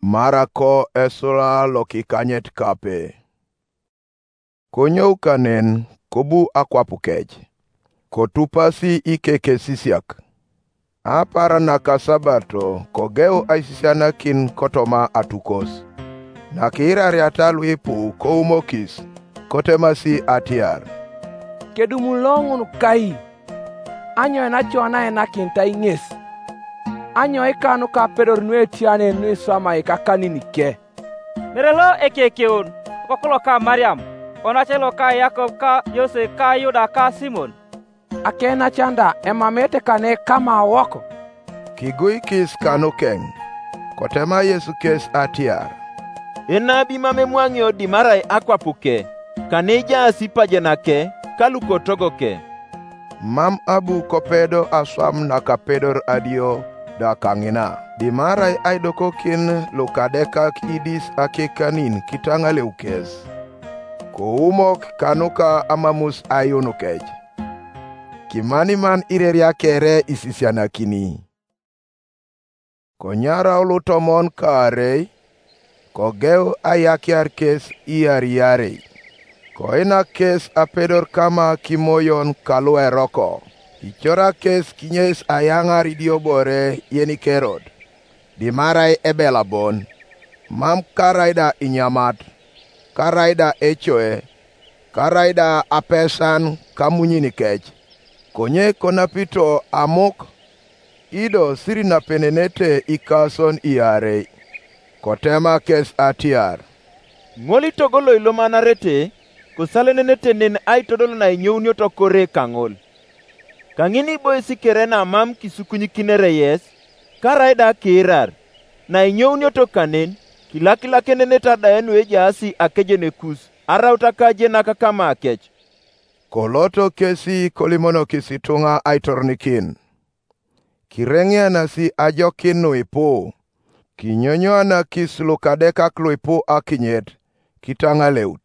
mara ko esula loki kanyet kape. Konyo kanen kobu akwapu kech. Kotupasi ikeke sisiak. Apara naka sabato kogeu aisisiana kin kotoma atukos. Nakirari atalwi pu koumokis kotemasi atiar. Kedumulongun kai. Anyo enachona enakinta ing'es. Anyo ikanu ka pedor nue tiane nue sama ikakani nike. Merelo ekekeun kokolo ka Mariam. Onachelo ka Yakob ka Yose ka Yuda ka Simon. Akena chanda emamete kane kama woko. Kigui kis kanu keng. Kotema Yesu kes atiar. Enabi mamemwangi odi marai akwapuke. Kaneja asipa jenake kaluko togoke. Mam abu kopedo aswam nakapedor adio da kangina. Di marai aidoko kin lukadeka idis akekanin kitanga leukes. Koumok kanuka amamus ayunukej. Kimani man ireria kere isisiana kini. Konyara ulutomon kare. Kogeu ayakiar kes iariare. Koina kes apedor kama kimoyon kalue roko. Ichora kes kinyes ayangar idiobore yeni kerod. Dimarai ebelabon. Mam karaida inyamat. Karaida echoe. Karaida apesan kamunyini kech. Konye konapito amok. Ido sirina penenete ikason iare. Kotema kes atiar. Ngoli togolo ilomana rete. Kusale nete nen ay todolo na inyounyo to kore kangol. Kangini boy sikerena mam kisukunyi kinere yes. Karaida kirar. Na inyounyo to kanen. Kila kenene tadaenu ejaasi akejene kus. Arauta kaje nakakama akech. Koloto kesi kolimono kisitunga aitornikin. Kirengya nasi ajokin nuipo. Kinyonyo na kislukadeka kluipo akinyet. Kitanga leut.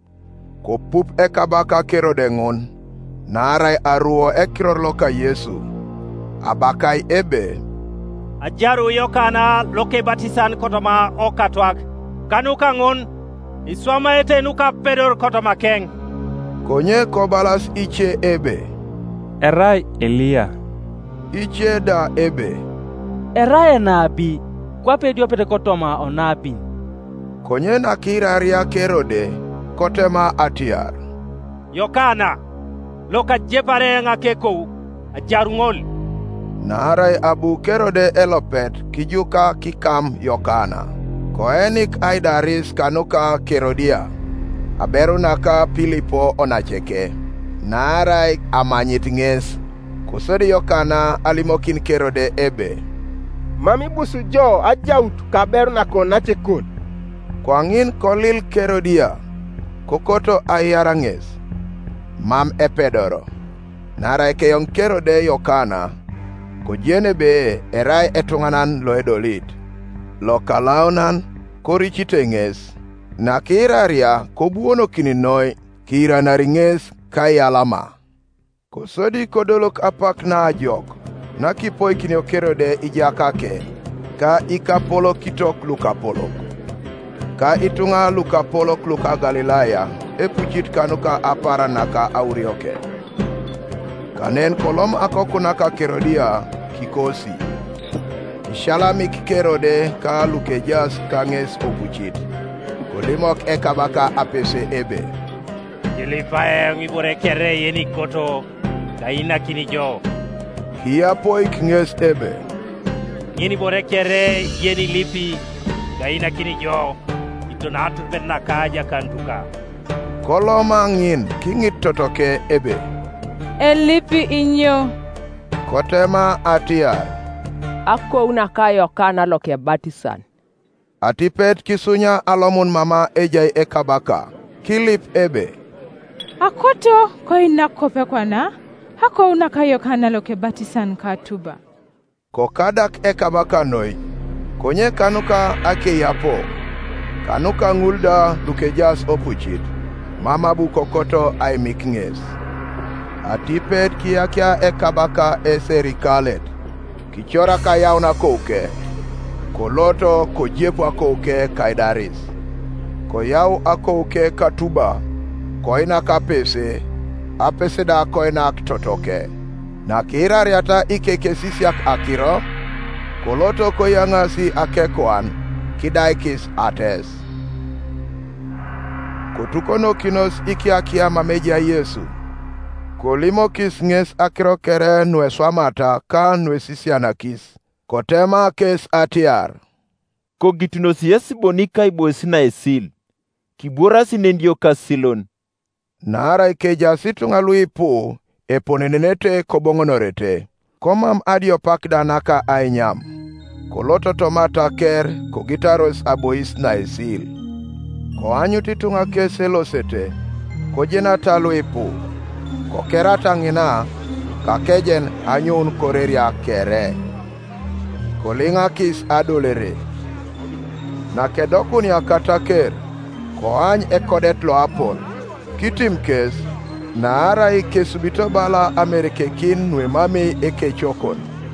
Kopup ekabaka kerodengon. Narai aruo ekirorloka Yesu. Abakai ebe. Ajaru yokana loke batisan kotoma okatwak. Kanuka ngon. Iswama ete nuka pedor kotoma keng. Konye kobalas iche ebe. Erai Elia. Iche da ebe. Erai nabi. Kwa pedio pete kotoma onabi. Konye nakiraria kerode. Kotema atiar. Yokana. Loka jepare nga kekou. Ajaru ngol. Narai abu kerode elopet kijuka kikam Yokana. Koenik aidaris kanuka kerodia. Aberu naka Pilipo onacheke. Narai amanyit nges. Kusodi Yokana alimokin kerode ebe. Mami busu jo ajaut kaberu nako nachekun. Kwangin kolil kerodia. Kokoto ayaranges. Mam epedoro. Narai keyong kerode Yokana. Kojene be erai etunganan loedolit. Lokalaunan korichitenges. Na kiraria kobuono kininoi kira naringes kayalama. Kosodi kodolok apak na ajok. Na kipoi kiniokerode ijakake. Ka ikapolo kitok lukapolok. Ka itunga lukapolok luka Galilaya. Epuchit kanuka apara naka aurioke. Kanen kolom akokunaka kerodia kikosi. Ishalamik kerode ka lukejas kanges opuchit. Kolimok ekabaka apese ebe. Jilifae ngibore kere yeni koto. Kaina kinijo. Hiapo ikinges ebe. Yeni bore kere yeni lipi. Kaina kinijo. Itonatu benna kaja kantuka. Koloma ngin kingit totoke ebe. Elipi inyo. Kotema atiar. Ako unaka Yokana loke batisan. Atipet kisunya alomun mama ejai ekabaka. Kilip ebe. Akoto koina kope kwana. Hako unaka Yokana loke batisan katuba. Kokadak ekabaka noi. Konye kanuka ake yapo. Kanuka ngulda lukejas opuchit. Mama bu kokoto ay miknges. Atipet kiakia ekabaka eserikalet. Kichora kayauna koke. koloto kojiepo akouke Kaidaris, koyaw akouke Katuba, koinak apese da koinak totoke, na kirariata ikeke sisiak akiro, koloto koyangasi akekwan, kidaikis ates. Kotukono kinos ikiakia mameja Yesu, kolimo kis nges akiro kere nwe swamata ka nwe sisianakis, kotema kes atiar. Kogitunos Yesu bonika ibosina esil, kibora sinendio kasilon. Nara ikeja situnga luipu, eponenenete kobongonorete, komam adio pakda naka ainyam, koloto tomata ker kogitaros abois na esil. Koanyuti tunga keselosete, kojena taluipu, kokerata ngina, kakejen anyun koreria kere. Kolinga kis adolere. Na kedokuni akataker, koany ekodet lo apol. Kitim kes, na ara ikesubito bala Amerikekin nwe mami ekechokon.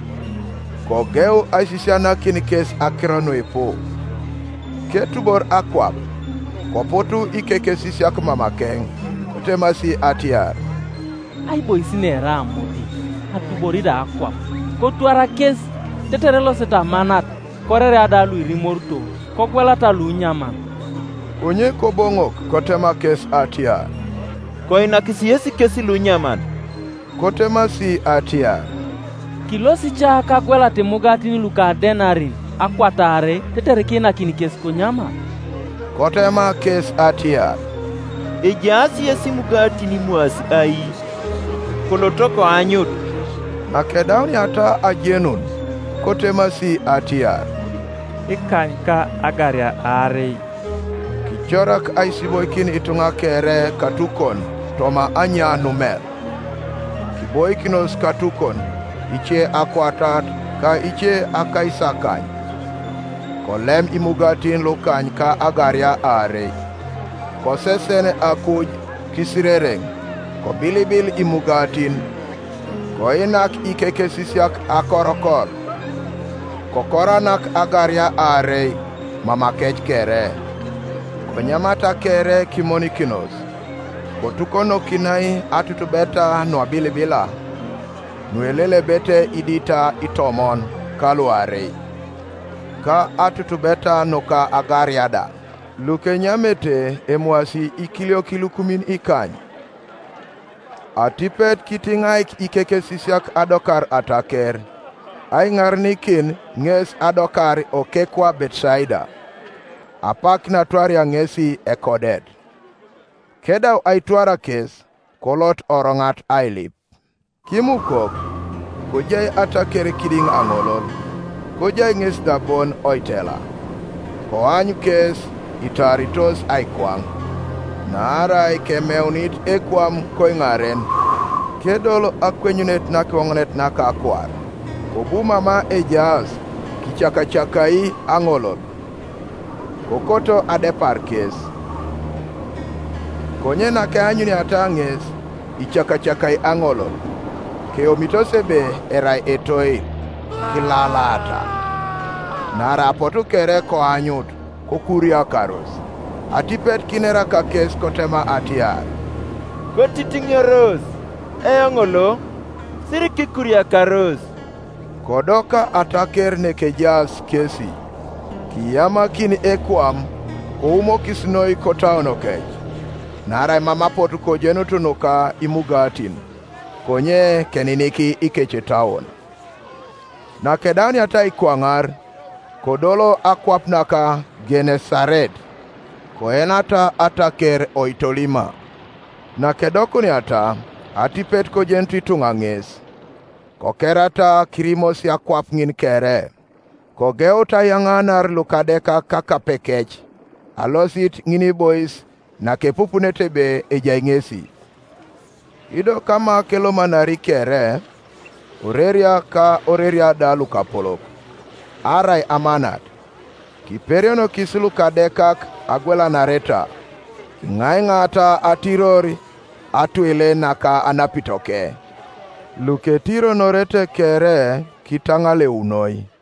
Kogeu aisisiana kini kes akira nwepo. Ketubor akwap, kopotu ikekesisiak mamakeng, kotemasi atiar. Ai boisine ramodi, atuborida akwap. Kotuara kes, teterelo seta manat, korere adalu irimorto, kokwela talu nyaman. Onye kobongok kotema kes atiar. Koinakisi Yesu kesi lunyaman. Kotemasi atiar. Kilosi cha kakwela temugatini luka denarin, akwatare, teterekina kini kes konyama. Kotema kes atiar. Ejasi Yesu mugatini muasi ai. Kolotoko anyut. Akedauni ata ajenun, kotemasi atiar. Ikanka agaria arei. Kichorak aisiboikin itunga kere katukon, toma anya numer. Kiboikinos katukon, iche akwatat, ka iche akaisakany. Kolem imugatin lokany ka agaria arei. Kosesene akuj kisirereng, kobilibil imugatin, koinak ikekesisiak akorokor. Kokoranak agaria arei, mamakech kere. Konyamata kere kimonikinos. Kotukono kinai atutubeta nwabilibila. Nwelele bete idita itomon kaluarei. Ka atutubeta noka agariada. Luke nyamete emwasi ikilio kilukumin ikany. Atipet kitingaik ikekesisiak adokar ataker. Ay ngarnikin nges adokar okekwa Betsaida. Apak na twaria ngesi ekodet. Kedaw ay twara kes, kolot orongat ailip. Kimukok, kojay atakere kiding angolol, kojay nges dabon oitela. Koany kes, itaritos aikwang. Naaray kemeunit ekwam koingaren. Kedolo akwenyunet na kwangnet na kakwar. Kobuma ma ejaz, kichakachakai angolol. Kokoto adepar kes. Konye na ke anyuni atanges, ichakachakai angolol. Keomitose be erai etoi, kilalata. Nara apotu kere ko anyut, kokuria karos. Atipet kinera ka kes kotema atiar. Kotitingyoros, angolo, siriki kuria karos. Kodoka ataker nekejas kesi. Kiyama kini ekwam, koumo kisnoi kotaono kech. Narai mama potu kojeno tunuka imugatin. Konye keniniki ikeche taon. Na kedani ata ikwangar, kodolo akwapnaka Genesaret. Koenata ataker oitolima. Na kedokuni ata, atipet kojentu itunganges. Kokerata kirimos ya kwapngin kere. Kogeuta yanganar lukadeka kaka pekech. Alosit ngini boys na kepupunete be ejaingesi. Ido kama kelo manari kere. Oreria ka oreria da lukapolok. Arai amanat. Kiperiono kisulu kadekak agwela nareta. Ngai ngata atirori atuile naka anapitoke. Luke tiro norete kere kitangale unoi.